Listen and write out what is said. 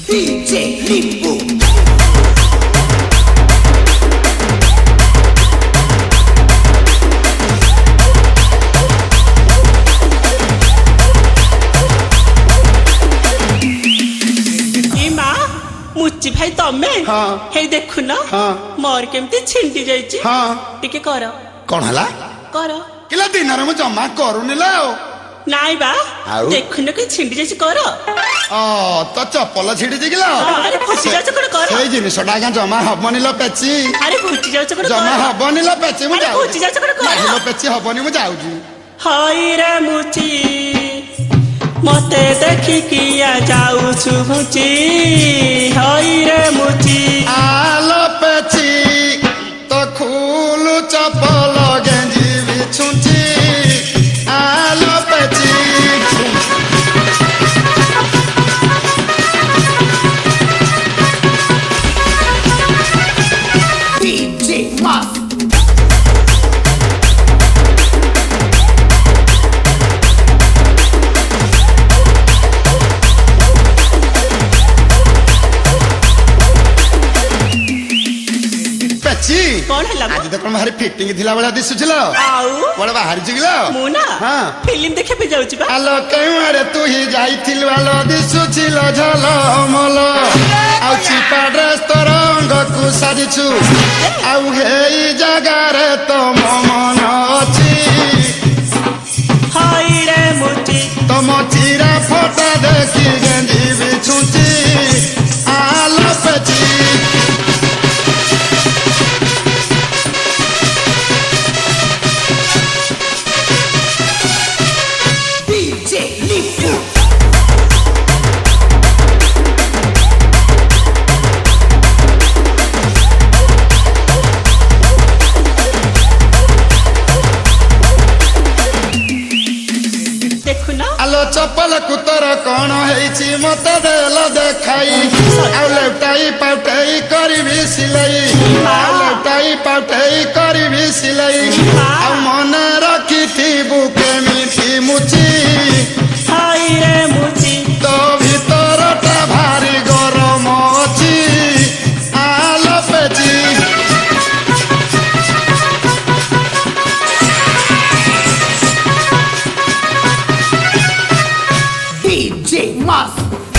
DJ Limbo. मुच्ची भाई तमे हाँ हे देखुन हाँ मोर केमती छिंटी जाईची हाँ टिके कर कौन हला कर किला दिन रे मु जमा करूनी ला नाई बा आउ? देखुन के छिंटी जाईची कर तो चप्पल छिड़ी दिगिला अरे फुटी जाउछ कोन कर सेई जिनिसटा आज्ञा जमा हबनी लो पेची अरे फुटी जाउछ कोन जमा कर हबनी लो पेची मु अरे जाऊ फुटी जाउछ कोन कर लो पेची हबनी मु जाऊजी हाय रे मुची मते देखि किया जाउछु मुची हाय रे मुची आलो पेची तो खुलू चप्पल गेंजी बिछुची आलो पेची DJ Mas कौन है लगा आज तो कौन भारी फिटिंग थिला बड़ा दिसुछिलो आउ बड़ा बाहर जिगलो मुना हाँ फिल्म देखे पे जाउची बा आलो केउआरे तू ही जाइथिल वालो दिसुछिलो झलो मलो आउ चिपा ड्रेस तो रंग कु साजिछु आउ हेई जगा रे तो मन अछि हाय रे मुची तो मचिरा फोटो देखि गेंदी बिछुची आलो पेची DJ Limbo देखुन आलो चप्पल कुतर कौन हेछि मते देल देखाई आउ लेटाई पाउटाई करबी सिलाई आउ लेटाई पाउटाई करबी सिलाई आउ मन रखिथिबु केमिति मुची हाय रे मुची तो भीतरटा भारी गरम अछि आलो पेची DJ Mas